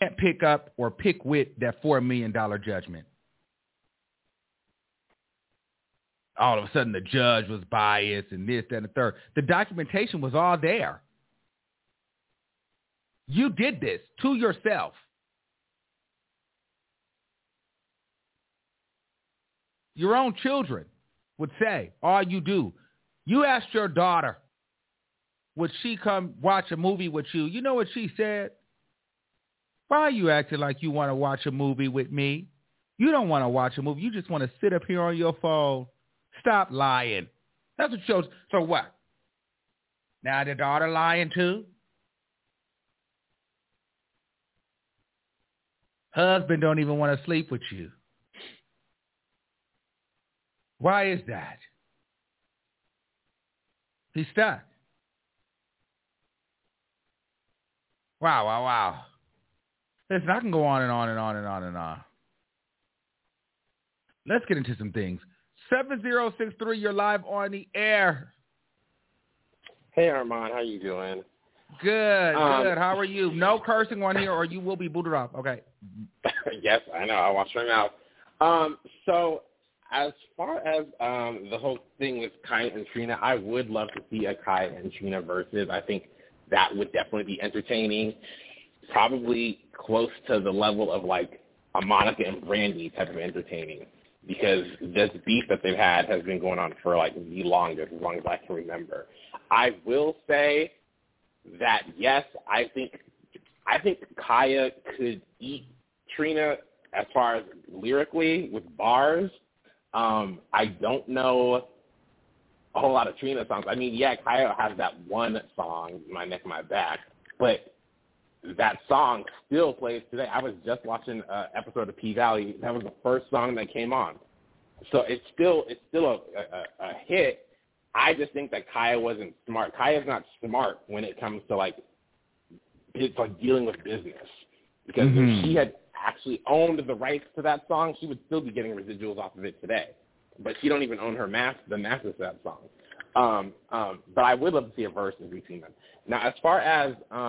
can't pick up or pick with that $4 million judgment. All of a sudden, the judge was biased and this, that, and the third. The documentation was all there. You did this to yourself. Your own children would say, all you do. You asked your daughter, would she come watch a movie with you? You know what she said? Why are you acting like you want to watch a movie with me? You don't want to watch a movie. You just want to sit up here on your phone. Stop lying. That's what shows. So what? Now the daughter lying too? Husband don't even want to sleep with you. Why is that? He's stuck. Wow. Listen, I can go on and on and on and on and on. Let's get into some things. 7063, you're live on the air. Hey, Armand, how you doing? Good. How are you? No cursing on here or you will be booted off. Okay. Yes, I know. I watch right now. So as far as the whole thing with Kai and Trina, I would love to see a Kai and Trina versus. I think that would definitely be entertaining. Probably close to the level of like a Monica and Brandy type of entertaining. Because this beef that they've had has been going on for like the longest, as long as I can remember. I will say that yes, I think Kaya could eat Trina as far as lyrically with bars. I don't know a whole lot of Trina songs. I mean, yeah, Kaya has that one song, My Neck, My Back, but that song still plays today. I was just watching an episode of P-Valley. That was the first song that came on. So it's still a hit. I just think that Kaya wasn't smart. Kaya's not smart when it comes to like dealing with business. Because if she had actually owned the rights to that song, she would still be getting residuals off of it today. But she don't even own the masters to that song. But I would love to see a verse between them. Now, as far as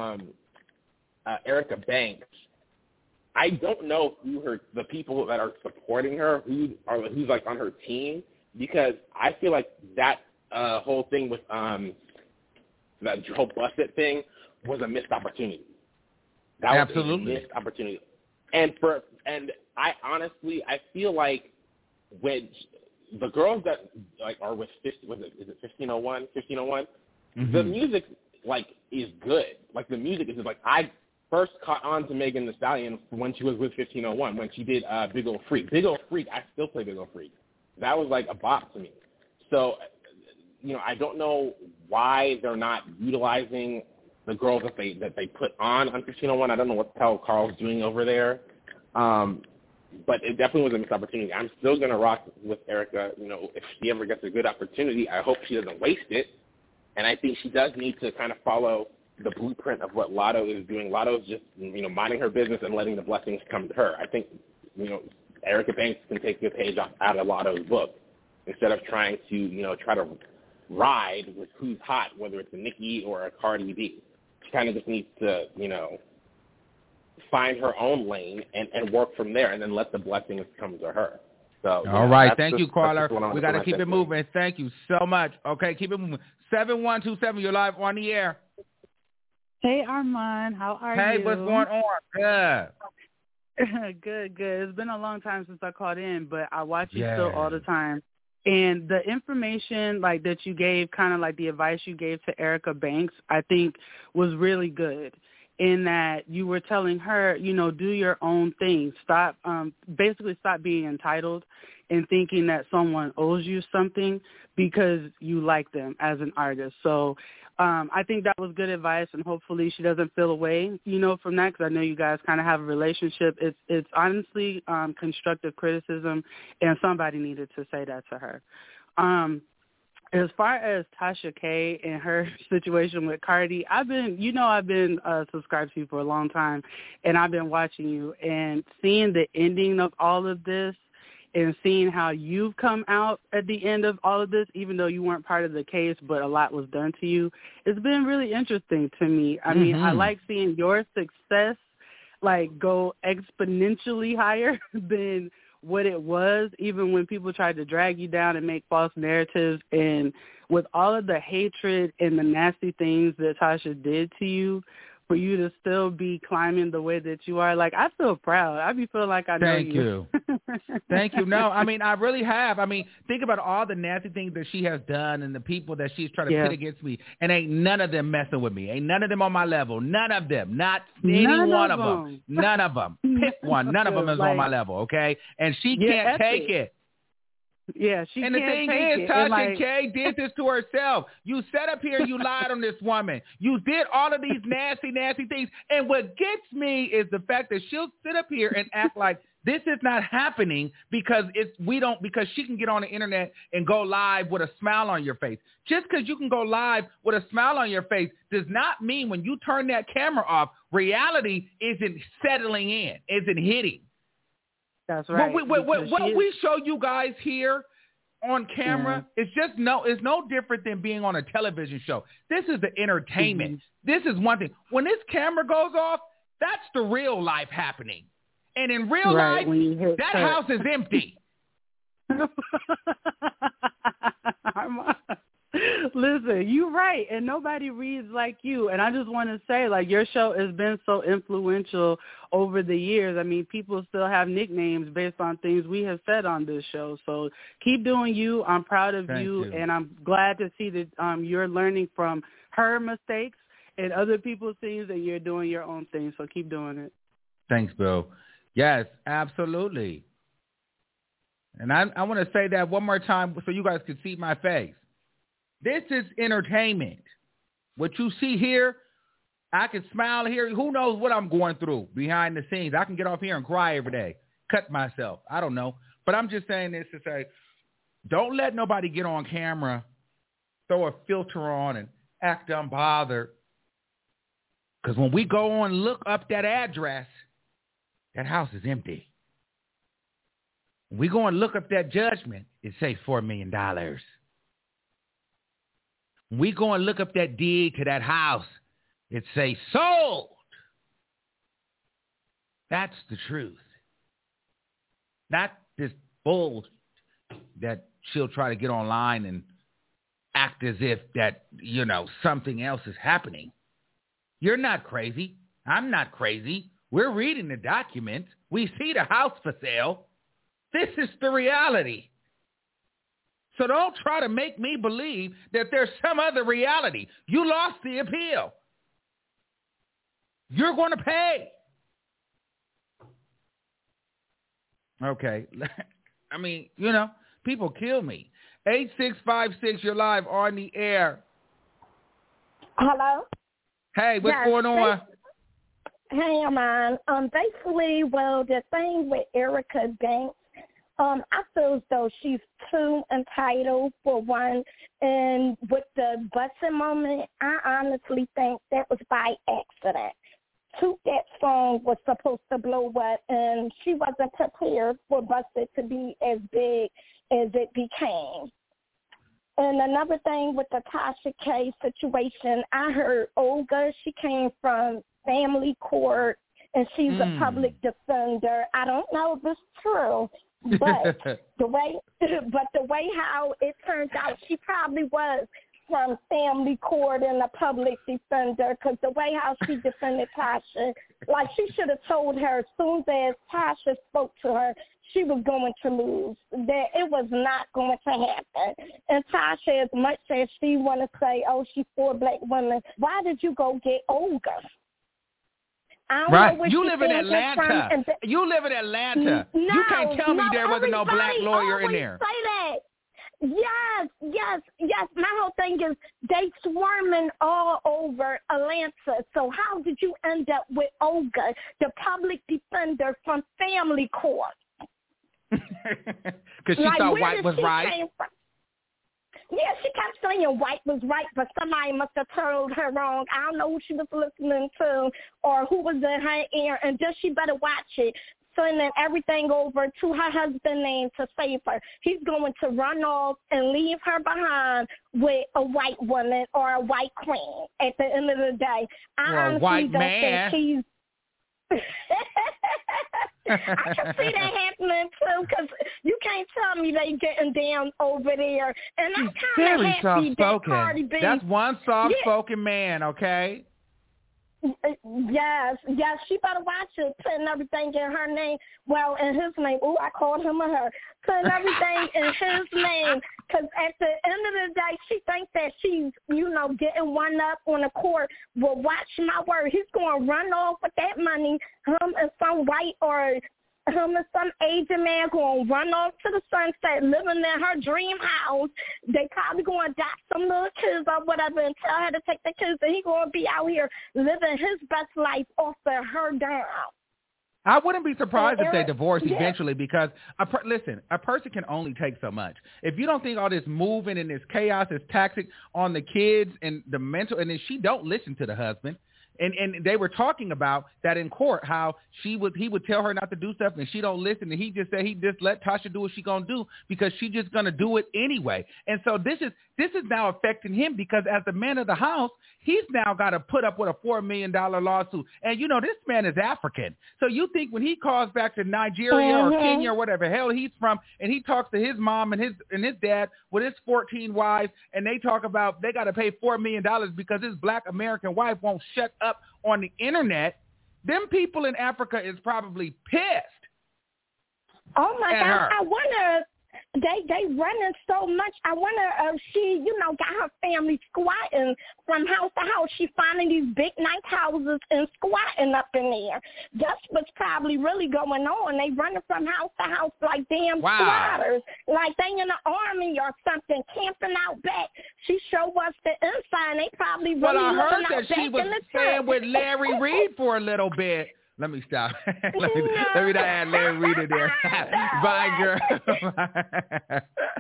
Erica Banks, I don't know who the people that are supporting her, who's like on her team, because I feel like that whole thing with that whole Busted thing was a missed opportunity. That was a missed opportunity. And I honestly feel like when the girls that like are with is it 1501? The music like is good. Like the music is just like I first caught on to Megan Thee Stallion when she was with 1501, when she did Big Ol' Freak. Big Ol' Freak, I still play Big Ol' Freak. That was like a bop to me. So, I don't know why they're not utilizing the girls that they put on 1501. I don't know what the hell Carl's doing over there. But it definitely was a missed opportunity. I'm still going to rock with Erica. If she ever gets a good opportunity, I hope she doesn't waste it. And I think she does need to kind of follow the blueprint of what Lotto is doing. Lotto's just, minding her business and letting the blessings come to her. I think, Erica Banks can take a page out of Lotto's book instead of trying to, try to ride with who's hot, whether it's a Nicki or a Cardi B. She kind of just needs to, find her own lane and work from there and then let the blessings come to her. So, all right. Thank you, caller. We got to keep it moving. Thank you so much. Okay, keep it moving. 7127, you're live on the air. Hey, Armand. How are you? Hey, what's going on? Good. It's been a long time since I called in, but I watch you still all the time. And the information like that you gave, kind of like the advice you gave to Erica Banks, I think was really good. In that you were telling her, do your own thing. Stop being entitled and thinking that someone owes you something because you like them as an artist. So I think that was good advice, and hopefully she doesn't feel away, from that, because I know you guys kind of have a relationship. It's honestly constructive criticism, and somebody needed to say that to her. As far as Tasha K and her situation with Cardi, I've been subscribed to you for a long time, and I've been watching you and seeing the ending of all of this and seeing how you've come out at the end of all of this, even though you weren't part of the case, but a lot was done to you. It's been really interesting to me. I mean, I like seeing your success. like go exponentially higher than what it was, even when people tried to drag you down and make false narratives. And with all of the hatred and the nasty things that Tasha did to you, for you to still be climbing the way that you are, like, I feel proud. I be feeling like I know you. Thank you. No, I mean, I really have. I mean, think about all the nasty things that she has done and the people that she's trying to pit against me, and ain't none of them messing with me. Ain't none of them on my level. None of them. Not any one of them. None of them. Pick one. None of them is on my level, okay? And she can't take it. Yeah, she and can't the thing is, Tasha K did this to herself. You sat up here, you lied on this woman. You did all of these nasty, nasty things. And what gets me is the fact that she'll sit up here and act like this is not happening because because she can get on the internet and go live with a smile on your face. Just because you can go live with a smile on your face does not mean when you turn that camera off, reality isn't settling in, isn't hitting. That's right. What we show you guys here on camera is it's no different than being on a television show. This is the entertainment. This is one thing. When this camera goes off, that's the real life happening. And in real life, that house is empty. Listen, you're right, and nobody reads like you. And I just want to say, like, your show has been so influential over the years. I mean, people still have nicknames based on things we have said on this show. So keep doing you. I'm proud of you, and I'm glad to see that you're learning from her mistakes and other people's things, and you're doing your own thing. So keep doing it. Thanks, Bill. Yes, absolutely. And I want to say that one more time so you guys can see my face. This is entertainment. What you see here, I can smile here. Who knows what I'm going through behind the scenes? I can get off here and cry every day, cut myself. I don't know. But I'm just saying this to say, don't let nobody get on camera, throw a filter on, and act unbothered. Because when we go on and look up that address, that house is empty. When we go and look up that judgment, it says $4 million. We go and look up that deed to that house. It say sold. That's the truth. Not this bull that she'll try to get online and act as if that, something else is happening. You're not crazy. I'm not crazy. We're reading the documents. We see the house for sale. This is the reality. So don't try to make me believe that there's some other reality. You lost the appeal. You're going to pay. Okay. I mean, people kill me. 8656, you're live on the air. Hello? Hey, what's going on? Hey, man. Basically, the thing with Erica Banks, I feel as though she's too entitled, for one. And with the busing moment, I honestly think that was by accident. That song was supposed to blow up, and she wasn't prepared for Busted to be as big as it became. And another thing with the Tasha K situation, I heard Olga, she came from family court, and she's a public defender. I don't know if it's true. But the way how it turns out, she probably was from family court and a public defender, because the way how she defended Tasha, like she should have told her as soon as Tasha spoke to her, she was going to lose, that it was not going to happen. And Tasha, as much as she want to say, oh, she's for black women, why did you go get Olga? Right. You live in Atlanta. You live in Atlanta. No, you can't tell me there wasn't no black lawyer in there. Say that. Yes. My whole thing is they swarming all over Atlanta. So how did you end up with Olga, the public defender from family court? Because she thought white was right. Yeah, she kept saying white was right, but somebody must have told her wrong. I don't know who she was listening to or who was in her ear, and just she better watch it. Sending everything over to her husband's name to save her. He's going to run off and leave her behind with a white woman or a white queen at the end of the day. I honestly don't think I can see that happening too, because you can't tell me they getting down over there. And I'm kind of happy that Cardi B. That's one soft-spoken man, okay? Yes, she better watch it, putting everything in her name. Well, in his name. Oh, I called him a her. Putting everything in his name. Because at the end of the day, she thinks that she's, getting one up on the court. Well, watch my word. He's going to run off with that money. Him and some white or him and some Asian man going to run off to the sunset, living in her dream house. They probably going to adopt some little kids or whatever and tell her to take the kids, and he going to be out here living his best life off of her down. I wouldn't be surprised if they divorce eventually because, listen, a person can only take so much. If you don't think all this moving and this chaos is toxic on the kids and the mental, and then she don't listen to the husband. And they were talking about that in court, how he would tell her not to do stuff and she don't listen. And he just said he just let Tasha do what she going to do because she just going to do it anyway. And so this is now affecting him because as the man of the house, he's now got to put up with a $4 million lawsuit. And, this man is African. So you think when he calls back to Nigeria or Kenya or whatever hell he's from and he talks to his mom and his dad with his 14 wives and they talk about they got to pay $4 million because his black American wife won't shut up on the internet, them people in Africa is probably pissed. Oh my God! I wonder they running so much. I wonder if she, got her family squatting from house to house. She finding these big nice houses and squatting up in there. That's what's probably really going on. They running from house to house like damn squatters, like they in the army or something, camping out back. She showed us the inside. They probably really I heard living that out she back was in the staying with Larry Reid for a little bit. Let me stop. let me not add Larry Reid in there. Bye, girl.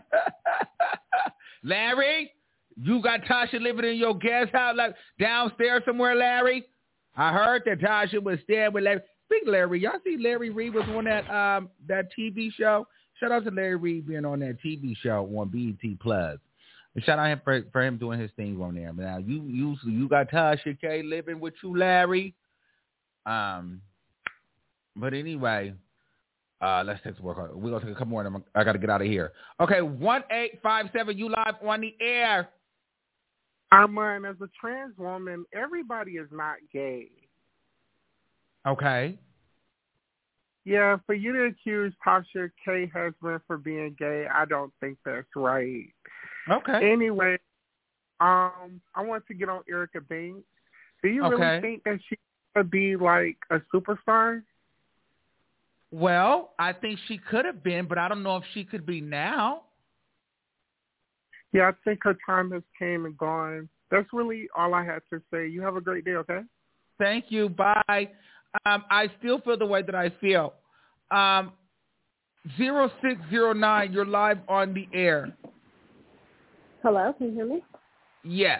Larry, you got Tasha living in your guest house like downstairs somewhere, Larry? I heard that Tasha was staying with Larry. Speak, Larry. Y'all see Larry Reid was on that TV show? Shout out to Larry Reid being on that TV show on BET Plus. And shout out him for him doing his thing on there. Now you got Tasha K living with you, Larry. But anyway, let's take some work. We're going to take a couple more and I got to get out of here. Okay, 1857, you live on the air. Armand, as a trans woman, everybody is not gay. Okay. Yeah, for you to accuse Tasha K. husband for being gay, I don't think that's right. Okay. Anyway, I want to get on Erica Banks. Do you really think that she could be like a superstar? Well, I think she could have been, but I don't know if she could be now. Yeah, I think her time has came and gone. That's really all I had to say. You have a great day, okay? Thank you. Bye. I still feel the way that I feel. 0609, you're live on the air. Hello, can you hear me? Yes.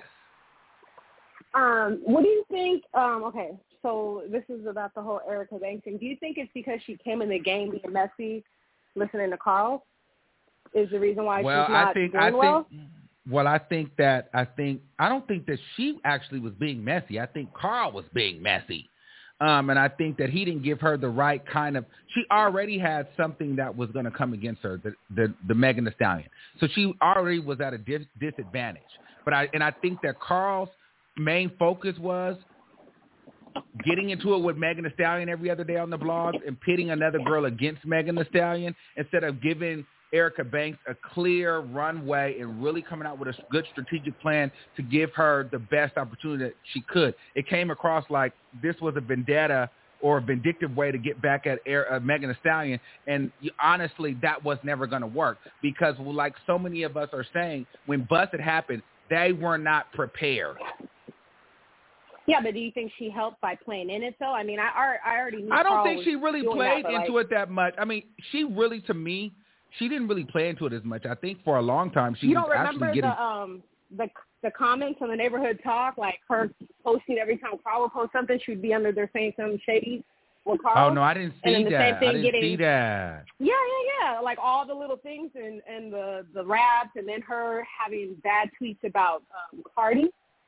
What do you think? Okay, so this is about the whole Erica Banks thing. Do you think it's because she came in the game being messy, listening to Carl? Is the reason why she's not doing well? Well, I don't think that she actually was being messy. I think Carl was being messy. And I think that he didn't give her the right kind of – she already had something that was going to come against her, the Megan Thee Stallion. So she already was at a disadvantage. But I think that Carl's main focus was getting into it with Megan Thee Stallion every other day on the blogs and pitting another girl against Megan Thee Stallion instead of giving Erica Banks a clear runway and really coming out with a good strategic plan to give her the best opportunity that she could. It came across like this was a vendetta or a vindictive way to get back at Megan Thee Stallion, and honestly, that was never going to work because, like so many of us are saying, when Busted happened, they were not prepared. Yeah, but do you think she helped by playing in it, though? I mean, I already knew I don't Carl think she really played into it that much. I mean, she really, to me, she didn't really play into it as much. I think for a long time she was actually getting... You don't remember the comments on the Neighborhood Talk, like her posting every time Carl would post something, she would be under there saying something shady with Carl? Oh, no, I didn't see that. I didn't see that. Yeah. Like all the little things and the raps and then her having bad tweets about Cardi.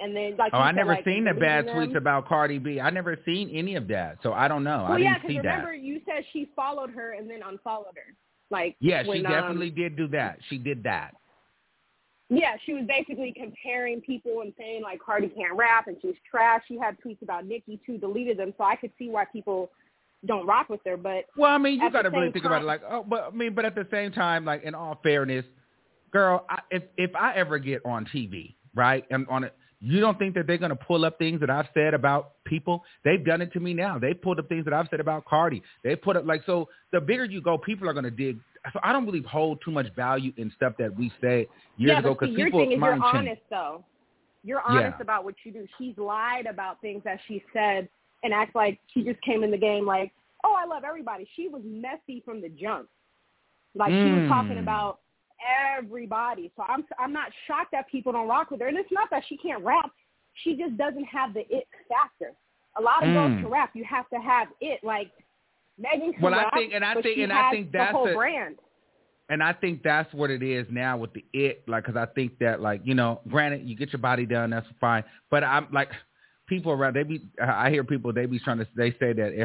And then, like, I never seen the bad tweets about Cardi B. I never seen any of that, so I don't know. Well, I didn't see because that. remember you said she followed her and then unfollowed her. Like, yeah, she definitely did do that. She did that. Yeah, she was basically comparing people and saying, like, Cardi can't rap and she's trash. She had tweets about Nicki, too, deleted them, so I could see why people don't rock with her. But well, I mean, you got to really think about it. Like, but at the same time, like, in all fairness, girl, if I ever get on TV, right, and on it, you don't think that they're going to pull up things that I've said about people? They've done it to me now. They pulled up things that I've said about Cardi. They put up, like, so the bigger you go, people are going to dig. So I don't really hold too much value in stuff that we said years ago because people your thing is mind you're change. honest, though. You're honest about what you do. She's lied about things that she said and acts like she just came in the game like, oh, I love everybody. She was messy from the jump. Like, she was talking about everybody. So I'm not shocked that people don't rock with her. And it's not that she can't rap. She just doesn't have the it factor. A lot of girls can rap. You have to have it. Like, Megan can rap, I think that's the whole brand. And I think that's what it is now with the it. Like, because I think that, like, you know, granted, you get your body done, that's fine. But I'm like, people around, I hear people, they say that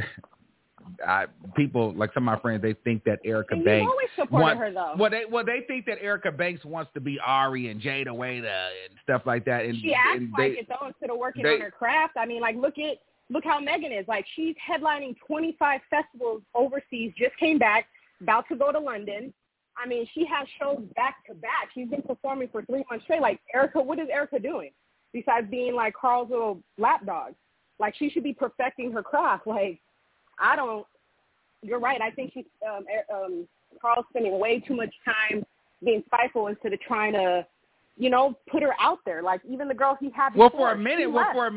people, like some of my friends, they think that Erica Banks. You always supported her, though. They think that Erica Banks wants to be Ari and Jada Wada and stuff like that. And she acts like it, though, instead of working on her craft. I mean, like, look how Megan is. Like, she's headlining 25 festivals overseas, just came back, about to go to London. I mean, she has shows back to back. She's been performing for 3 months straight. Like, Erica, what is Erica doing besides being, like, Carl's little lapdog? Like, she should be perfecting her craft. Like, you're right. I think she's, Carl's spending way too much time being spiteful instead of trying to, you know, put her out there. Like, even the girl he had before. For a minute,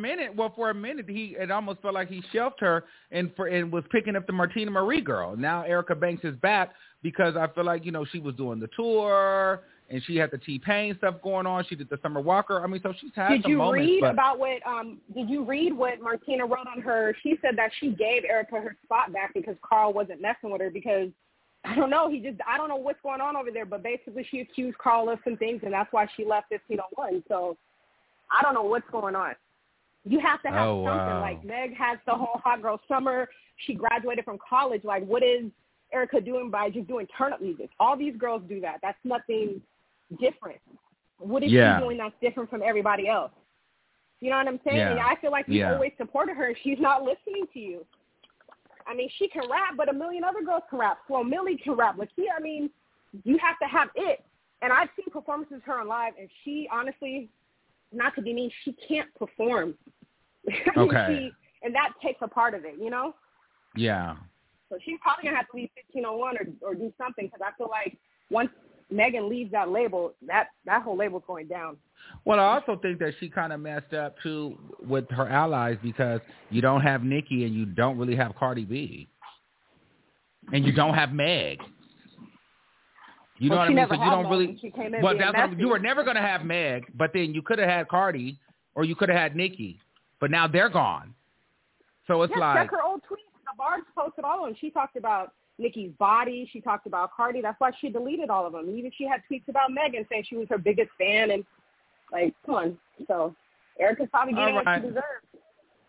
it almost felt like he shelved her and was picking up the Martina Marie girl. Now Erica Banks is back because I feel like, you know, she was doing the tour and she had the T-Pain stuff going on. She did the Summer Walker. I mean, so she's had some moments. Did you read what Martina wrote on her? She said that she gave Erica her spot back because Carl wasn't messing with her because, I don't know, I don't know what's going on over there, but basically she accused Carl of some things, and that's why she left 1501. So I don't know what's going on. You have to have something. Wow. Like, Meg has the whole Hot Girl Summer. She graduated from college. Like, what is Erica doing by just doing turn-up music? All these girls do that. That's nothing different. What is she doing that's different from everybody else? You know what I'm saying? Yeah. And I feel like you always supported her, and she's not listening to you. I mean, she can rap, but a million other girls can rap. Flo Millie can rap. Lakia, I mean, you have to have it. And I've seen performances of her on live, and she honestly, not to be mean, she can't perform. Okay. And that takes a part of it, you know? Yeah. So she's probably going to have to leave 1501 or do something, because I feel like once Megan leaves that label, that whole label's going down. Well, I also think that she kind of messed up, too, with her allies because you don't have Nicki and you don't really have Cardi B. And you don't have Meg. You know what I mean? So you don't really. You were never going to have Meg, but then you could have had Cardi or you could have had Nicki, but now they're gone. So it's like. Check her old tweets. The Barb's posted all of them. She talked about Nicki's body. She talked about Cardi. That's why she deleted all of them. And even she had tweets about Megan saying she was her biggest fan. And, like, come on. So Erica's probably getting what she deserves.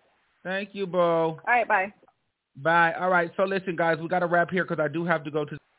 Thank you, Bo. All right, bye. Bye. All right. So listen, guys, we got to wrap here because I do have to go to